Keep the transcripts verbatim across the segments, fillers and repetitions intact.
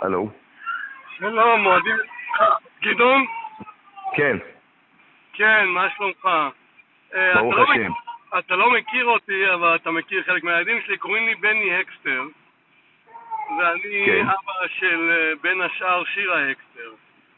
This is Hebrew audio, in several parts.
הלו. שלום, מועדים... גדעון? כן. כן, מה שלומך? ברוך אתה השם. לא, אתה לא מכיר אותי, אבל אתה מכיר חלק מהילדים שלי, קוראים לי בני הקסטר, ואני כן. אבא של בין השאר שירה הקסטר.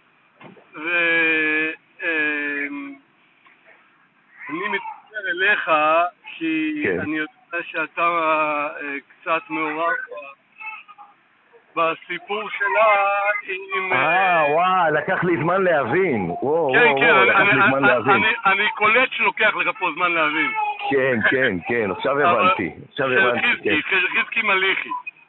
ואני מתקשר אליך כי כן. אני יודע שאתה קצת מעורב בסיפור שלה עם... אה, וואו, לקח לי זמן להבין. וואו, כן, וואו, כן, וואו, אני, לקח לי אני, זמן להבין. אני, אני קולט שלוקח לך פה זמן להבין. כן, כן, כן, עכשיו הבנתי. עכשיו הבנתי, כן. חזקי, חזקי מליחי.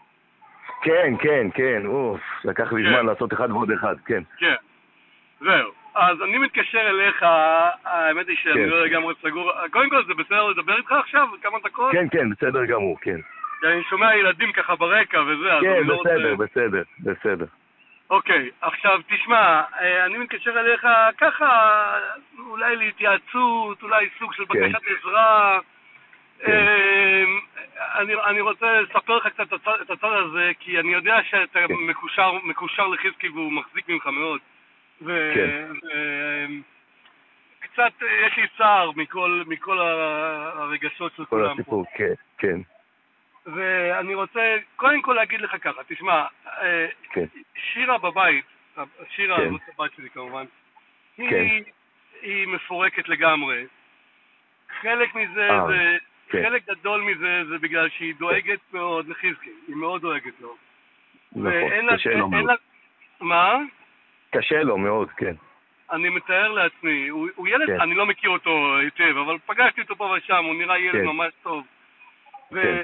כן, כן, כן, אוף, לקח לי כן. זמן לעשות אחד ועוד אחד, כן. כן, זהו. אז אני מתקשר אליך, האמת היא שאני כן. לא לגמרי סגור. קודם כל זה בסדר לדבר איתך עכשיו? כמה דקות? כן, כן, בסדר גמור, כן. כי אני שומע ילדים ככה ברקע וזה, אז כן, אני לא רוצה... בסדר, בסדר, בסדר. אוקיי, עכשיו תשמע, אני מתקשר אליך ככה, אולי להתייעצות, אולי סוג של בקשת עזרה. כן. אני, אני רוצה לספר לך קצת את הצד הזה, כי אני יודע שאתה כן. מקושר, מקושר לחזקי והוא מחזיק ממך מאוד. ו... כן. ו... קצת יש לי צער מכל, מכל הרגשות של כל כולם הסיפור, פה. כן, כן. ואני רוצה קודם כל להגיד לך ככה, תשמע, כן. שירה בבית, שירה כן. זאת הבת שלי כמובן, כן. היא, היא מפורקת לגמרי. חלק מזה אה, זה, כן. חלק גדול מזה זה בגלל שהיא דואגת מאוד לחזקי, היא מאוד דואגת לו. נכון, ואין לה- קשה לו אין מאוד. לה- מה? קשה לו מאוד, כן. אני מתאר לעצמי, הוא, הוא ילד, כן. אני לא מכיר אותו היטב, אבל פגשתי אותו פה ושם, הוא נראה ילד כן. ממש טוב. כן.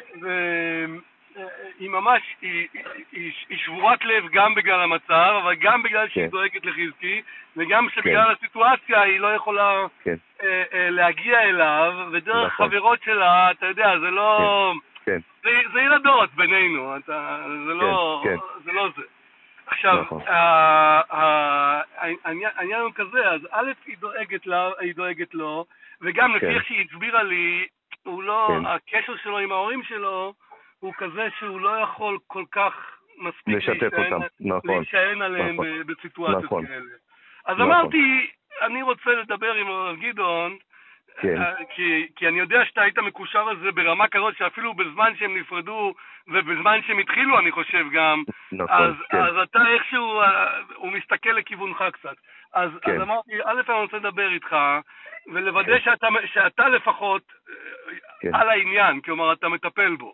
והיא ממש, היא, היא, היא, היא שבורת לב גם בגלל המצב, אבל גם בגלל שהיא כן. דואגת לחזקי, וגם שבגלל הסיטואציה היא לא יכולה כן. אה, אה, להגיע אליו, ודרך נכון. חברות שלה, אתה יודע, זה לא... כן. זה, זה ילדות בינינו, אתה, זה לא כן. זה. לא זה. עכשיו, נכון. ה- ה- העניין העניין הוא כזה, אז א' היא דואגת לה, היא דואגת לו, וגם לפי כן. איך שהיא הסבירה לי, הוא לא, כן. הקשר שלו עם ההורים שלו, הוא כזה שהוא לא יכול כל כך מספיק לשתף להישען- אותם, נכון. להישען עליהם נכון. ב- בסיטואציות נכון. כאלה. אז נכון. אמרתי, אני רוצה לדבר עם גדעון, כן. כי, כי אני יודע שאתה היית מקושר לזה ברמה כזאת שאפילו בזמן שהם נפרדו ובזמן שהם התחילו אני חושב גם, נכון, אז, כן. אז אתה איכשהו, הוא מסתכל לכיוונך קצת. אז, כן. אז אמרתי, א' אני רוצה לדבר איתך ולוודא כן. שאתה, שאתה לפחות כן. על העניין, כלומר אתה מטפל בו.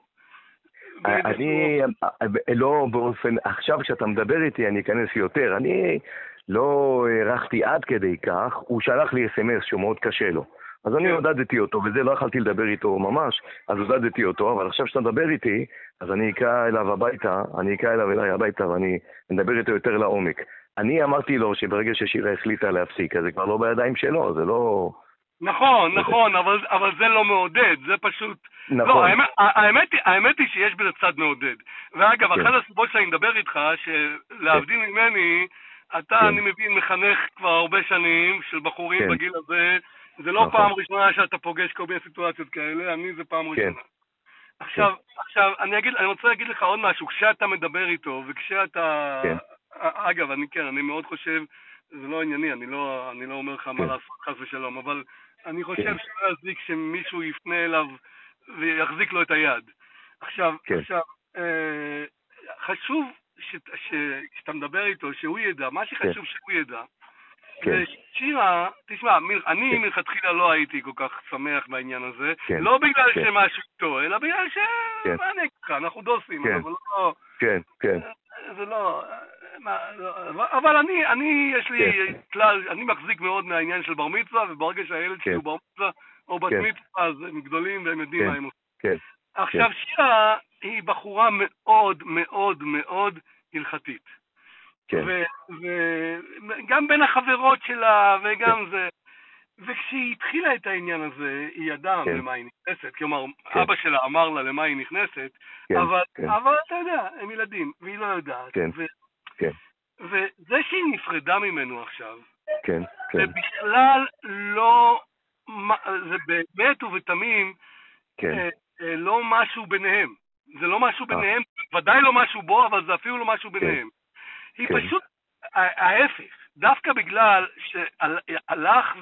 אני לא באופן, עכשיו כשאתה מדבר איתי אני אכנס יותר, אני לא ערכתי עד כדי כך, הוא שלח לי אס אם אס שהוא מאוד קשה לו, אז אני עודדתי אותו, וזה לא יכלתי לדבר איתו ממש, אז עודדתי אותו, אבל עכשיו שאתה מדבר איתי, אז אני אקרא אליו הביתה, אני אקרא אליו אליי הביתה ואני מדבר איתו יותר לעומק. אני אמרתי לו שברגע ששירה החליטה להפסיק, אז זה כבר לא בידיים שלו, זה לא... נכון, נכון, אבל, אבל זה לא מעודד, זה פשוט... נכון. לא, האמת, האמת, היא, האמת היא שיש בזה צד מעודד. ואגב, כן. אחת הסיבות שאני מדבר איתך, שלהבדיל כן. ממני, אתה, כן. אני מבין, מחנך כבר הרבה שנים של בחורים כן. בגיל הזה, זה לא נכון. פעם ראשונה שאתה פוגש כל מיני סיטואציות כאלה, אני זה פעם ראשונה. כן. עכשיו, עכשיו, אני אגיד, אני רוצה להגיד לך עוד משהו, כשאתה מדבר איתו, וכשאתה... כן. אגב, אני כן, אני מאוד חושב, זה לא ענייני, אני לא, אני לא אומר לך מה כן. לעשות חס ושלום, אבל אני חושב כן. שלא יזיק שמישהו יפנה אליו ויחזיק לו את היד. עכשיו, כן. עכשיו, אה, חשוב ש, ש, שאתה מדבר איתו, שהוא ידע, מה שחשוב שהוא ידע, כן. ושירה, תשמע, מ- אני כן. מלכתחילה לא הייתי כל כך שמח בעניין הזה, כן. לא בגלל כן. שמשהו איתו, אלא בגלל ש... כן. מה אני אגיד לך, אנחנו דוסים, כן. אבל לא... כן, כן. זה לא... מה, לא, אבל אני, אני, יש לי כן. כלל, אני מחזיק מאוד מהעניין של בר מצווה, וברגע שהילד שלי כן. הוא בר מצווה או בת כן. מצווה, אז הם גדולים והם יודעים כן. מה הם עושים. כן. עכשיו, שירה היא בחורה מאוד מאוד מאוד הלכתית. כן. וגם בין החברות שלה, וגם זה... וכשהיא התחילה את העניין הזה, היא ידעה כן. למה היא נכנסת, כלומר, כן. אבא שלה אמר לה למה היא נכנסת, כן. אבל, כן. אבל אתה יודע, הם ילדים, והיא לא יודעת. כן. ו... כן. וזה שהיא נפרדה ממנו עכשיו, כן. כן. זה בכלל לא, זה באמת ובתמים, כן. אה, אה, לא משהו ביניהם. זה לא משהו אה. ביניהם, ודאי לא משהו בו, אבל זה אפילו לא משהו ביניהם. היא כן. פשוט ההפך. דווקא בגלל שהלך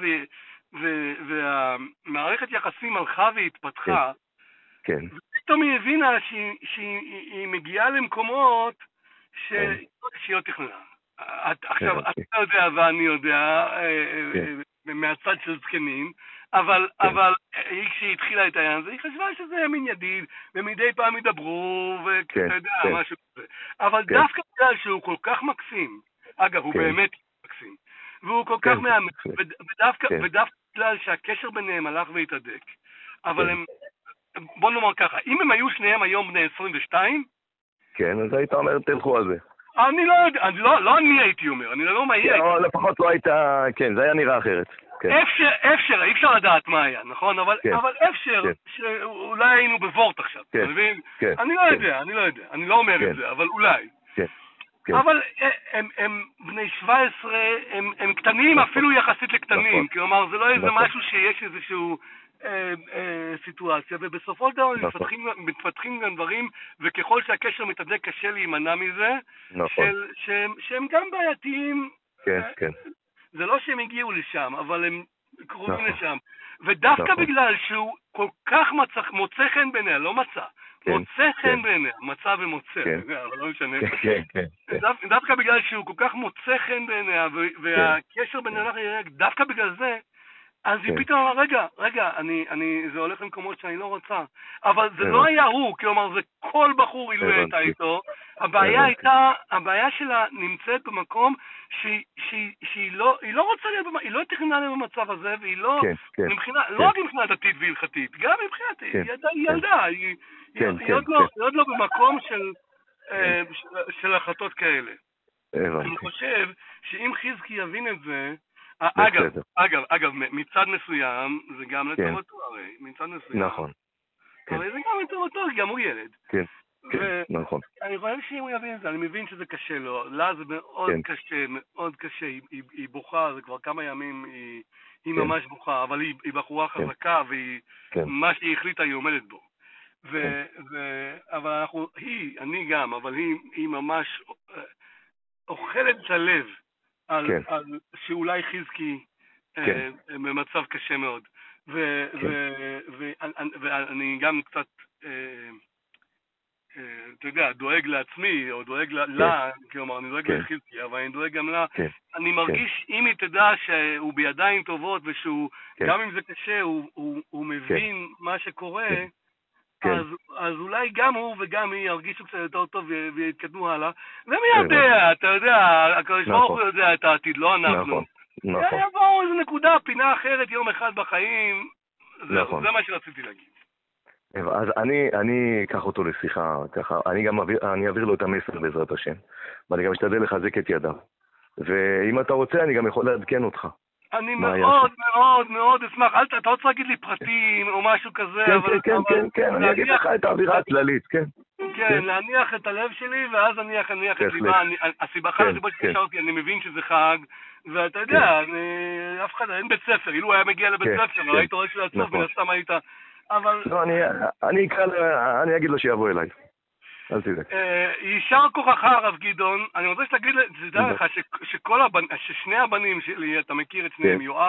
והמערכת יחסים הלכה והתפתחה, כן. ופתאום היא הבינה שהיא, שהיא מגיעה למקומות ש... כן. שהיא לא תכננה. עכשיו, כן. אתה יודע ואני יודע, כן. מהצד של זקנים, אבל, כן. אבל היא כשהיא התחילה את העניין הזה, היא חשבה שזה ימין ידיד, ומדי פעם ידברו, ואתה כן. יודע, כן. משהו כזה. אבל כן. דווקא בגלל שהוא כל כך מקסים, אגב, הוא כן. באמת מקסים, והוא כל כך כן. מאמץ, ודווקא, כן. ודווקא בגלל שהקשר ביניהם הלך והתהדק, אבל כן. הם, בוא נאמר ככה, אם הם היו שניהם היום בני עשרים ושתיים, כן, אז היית אומר, תלכו על זה. אני לא יודע, אני לא, לא אני הייתי אומר, אני לא מה היא הייתי. או לפחות לא הייתה, כן, זה היה נראה אחרת. כן. אפשר, אפשר, אי אפשר לדעת מה היה, נכון? אבל, כן. אבל אפשר כן. שאולי היינו בוורט עכשיו, כן. אתה מבין? כן. אני לא כן. יודע, אני לא יודע, אני לא אומר כן. את זה, אבל אולי. כן. כן. אבל הם, הם בני שבע עשרה, הם, הם קטנים נכון. אפילו יחסית לקטנים, נכון. כלומר זה לא איזה נכון. משהו שיש איזשהו אה, אה, סיטואציה, ובסופו של דבר נכון. מתפתחים, מתפתחים גם דברים, וככל שהקשר מתהדק קשה להימנע מזה, נכון. של, שהם, שהם גם בעייתיים. כן, אה, כן. זה לא שהם הגיעו לשם, אבל הם קרובים נכון. לשם. ודווקא נכון. בגלל שהוא כל כך מצא, מוצא חן בעיניה, לא מצא, כן, מוצא חן כן. בעיניה, מצא ומוצא, כן. אבל לא משנה. כן, כן, כן, כן. דו- דווקא בגלל שהוא כל כך מוצא חן בעיניה, ו- והקשר בין הלך ירק, דווקא בגלל זה, אז היא כן. פתאום אמרה, רגע, רגע, אני, אני, זה הולך למקומות שאני לא רוצה. אבל זה הבנתי. לא היה הוא, כלומר, זה כל בחור אילו הבנתי. הייתה איתו. הבעיה הבנתי. הייתה, הבעיה שלה נמצאת במקום שהיא, שהיא, שהיא לא, היא לא רוצה להיות, במ- היא לא תכננה להיות במצב הזה, והיא לא, כן, כן. מבחינה, כן. לא רק מבחינה דתית והלכתית, גם מבחינת, כן. היא ילדה, היא כן. ילדה, היא, כן, היא כן, עוד לא, כן. היא עוד לא במקום של, אה, של- של החלטות כאלה. אני הבנתי. חושב שאם חזקי יבין את זה, אגב, בסדר. אגב, אגב, מצד מסוים, זה גם כן. לטובתו הרי, מצד מסוים. נכון. כן. אבל זה גם לטובתו, גם הוא ילד. כן. כן. נכון. ואני חושב שאם הוא יבין את זה, אני מבין שזה קשה לו, לה זה מאוד כן. קשה, מאוד קשה, היא, היא, היא בוכה, זה כבר כמה ימים, היא, היא כן. ממש בוכה, אבל היא, היא בחורה כן. חזקה, והיא, כן. מה שהיא החליטה היא עומדת בו. ו, כן. ו, אבל אנחנו, היא, אני גם, אבל היא, היא ממש אה, אוכלת את הלב על, כן. על שאולי חזקי אה, כן. במצב קשה מאוד. ו, כן. ו, ו, ואני גם קצת, אה, אה, אתה יודע, דואג לעצמי, או דואג לה, לה, כלומר, אני דואג כן. לחזקי, אבל אני דואג גם לה. כן. אני מרגיש, אם היא תדע שהוא בידיים טובות, ושהוא, כן. גם אם זה קשה, הוא, הוא, הוא מבין מה שקורה, כן. כן. אז, אז אולי גם הוא וגם היא ירגישו קצת יותר טוב ו- ויתקדמו הלאה. ומי כן. יודע, אתה יודע, הקדוש ברוך הוא נכון. יודע את העתיד, לא אנחנו. נכון. נכון. יבואו איזו נקודה, פינה אחרת יום אחד בחיים. זה, נכון. זה מה שרציתי להגיד. אז אני, אני אקח אותו לשיחה, ככה, אני גם אעביר, אני אעביר לו את המסר בעזרת השם, ואני גם אשתדל לחזק את ידיו. ואם אתה רוצה, אני גם יכול לעדכן אותך. אני מה היה מאוד שם? מאוד מאוד אשמח, אל ת- אתה רוצה להגיד לי פרטים או משהו כזה, כן, אבל... כן, אבל כן, כן, כן, אני אגיד להניח- לך את האווירה הכללית, כן. כן, להניח את הלב שלי, ואז אני אניח את בהחלט. ליבה. אני- הסיבה, אחת כן, הסיבות כן. שנשארתי, אני מבין שזה חג, ואתה יודע, אני- אף אחד, אין בית ספר, אילו הוא היה מגיע לבית כן, ספר, כן. היית רואה שהוא עצוב, נכון. מן הסתם היית... אבל לא, אני, אני אקרא, ל- אני אגיד לו שיבוא אליי. אל תדאג. אה, יישר כוחך, הרב גדעון. אני רוצה שתגיד, שתדע לך ש- שכל הבנ- ששני הבנים שלי, אתה מכיר את שניהם, כן. יואב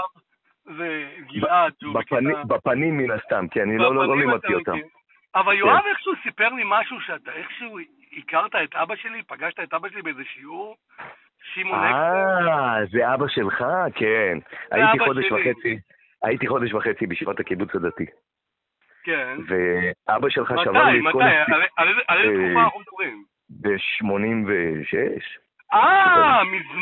וגלעד, שהוא בפנים, בכיתה... בפנים מן הסתם, כי אני לא, לא, לא בפנים לימדתי אתה אותם. מכיר. אבל יואב איכשהו סיפר לי משהו שאתה איכשהו הכרת את אבא שלי, פגשת את אבא שלי באיזה שיעור, שמעון אקסטר. אה, זה אבא שלך? כן. זה הייתי אבא חודש שלי. וחצי, הייתי חודש וחצי בישיבת הקיבוץ הדתי. כן. ואבא שלך שבר לי מתי? את כל... מתי? על- על איזה- על איזה אה, תקופה אנחנו מדברים? ב-שמונים ושש? אה,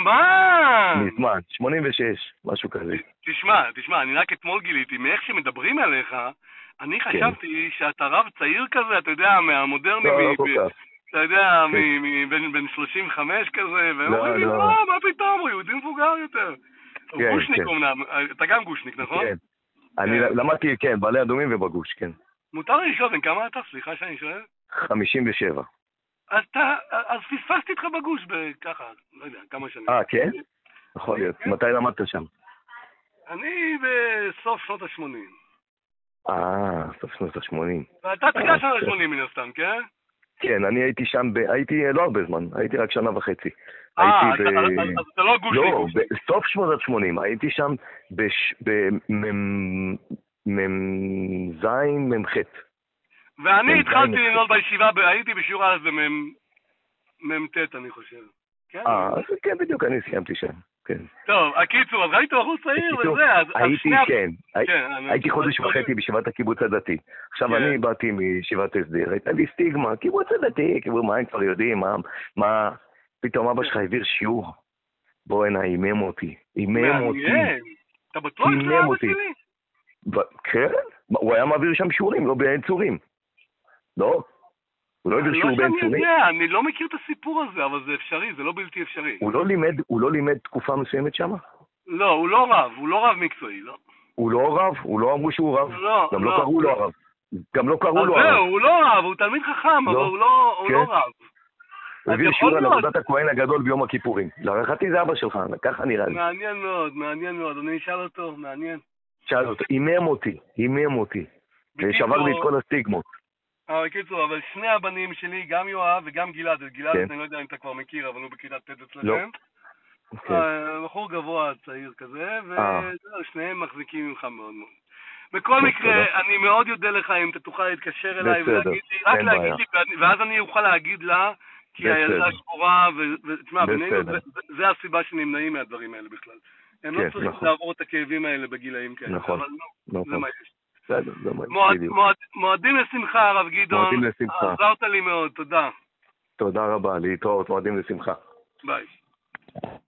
מזמן! מזמן, שמונים ושש, משהו כזה. תשמע, תשמע, אני רק אתמול גיליתי, מאיך שמדברים עליך, אני חשבתי שאתה רב צעיר כזה, אתה יודע, מהמודרני, לא, לא מ- כל ב- כך. אתה יודע, כן. מ- מ- בין בין שלושים וחמש כזה, והם לא, אומרים לי, לא. מה, מה פתאום, הוא יהודי מבוגר יותר. הוא כן, גושניק כן. אומנם, אתה גם גושניק, נכון? כן. אני כן. למדתי, כן, בעלי אדומים ובגוש, כן. מותר לי לשאול, בן כמה אתה? סליחה שאני שואל. חמישים ושבע. אז אתה, אז פספסתי אותך בגוש בככה, לא יודע, כמה שנים. אה, כן? יכול להיות. כן. מתי למדת שם? אני בסוף שנות ה-שמונים. אה, סוף שנות ה-שמונים. ואתה תחילת אה, שנות כן. ה-שמונים מן הסתם, כן? כן, אני הייתי שם, ב... הייתי לא הרבה זמן, הייתי רק שנה וחצי. אה, הייתי אז ב... אז אתה לא גושי. לא, בסוף שנות ה-שמונים, הייתי שם במ"ז מ"ח. ואני התחלתי ללמוד בישיבה, הייתי בשיעור א' במ"ט, אני חושב. אה, כן, בדיוק, אני סיימתי שם, כן. טוב, הקיצור, אז ראית בחור צעיר וזה, אז... הייתי, כן, הייתי חודש וחצי בישיבת הקיבוץ הדתי. עכשיו, אני באתי מישיבת הסדר, הייתה לי סטיגמה, קיבוץ הדתי, כאילו, מה הם כבר יודעים, מה... פתאום אבא שלך העביר שיעור. בוא הנה, אימם אותי. אימם אותי. מעניין. אתה בטוח שזה אבא שלי? כן, הוא היה מעביר שם שיעורים, לא בעין צורים. לא? הוא לא העביר שיעור בעין צורים? אני לא יודע, אני לא מכיר את הסיפור הזה, אבל זה אפשרי, זה לא בלתי אפשרי. הוא לא לימד, הוא לא לימד תקופה מסוימת שם? לא, הוא לא רב, הוא לא רב מקצועי, לא. הוא לא רב? הוא לא אמרו שהוא רב? לא, גם לא קראו לו הרב. גם לא קראו לו הרב. זהו, הוא לא רב, הוא תלמיד חכם, אבל הוא לא רב. הוא הביא שיעור על עבודת הכהן הגדול ביום הכיפורים. להערכתי זה אבא שלך, ככה נראה לי. מעניין מאוד, מעניין מאוד. אני אשאל אותו, מעניין. שאל אותו, אימם אותי, אימם אותי. ושבר לי את כל הסטיגמות. אה, בקיצור, אבל שני הבנים שלי, גם יואב וגם גלעד, גלעד, אני לא יודע אם אתה כבר מכיר, אבל הוא בכיתת ט' אצלכם. בחור גבוה, צעיר כזה, ושניהם מחזיקים ממך מאוד מאוד. בכל מקרה, אני מאוד יודע לך אם אתה תוכל להתקשר אליי ולהגיד לי, רק להגיד לי, ואז אני אוכל להגיד לה, כי הילדה שחורה, ותשמע, זה הסיבה שנמנעים מהדברים האלה בכלל. הם לא צריכים לעבור את הכאבים האלה בגילאים כאלה. נכון, נכון. זה מה יש. בסדר, זה מה יש. מועדים לשמחה, הרב גדעון. מועדים לשמחה. עזרת לי מאוד, תודה. תודה רבה, להתראות, מועדים לשמחה. ביי.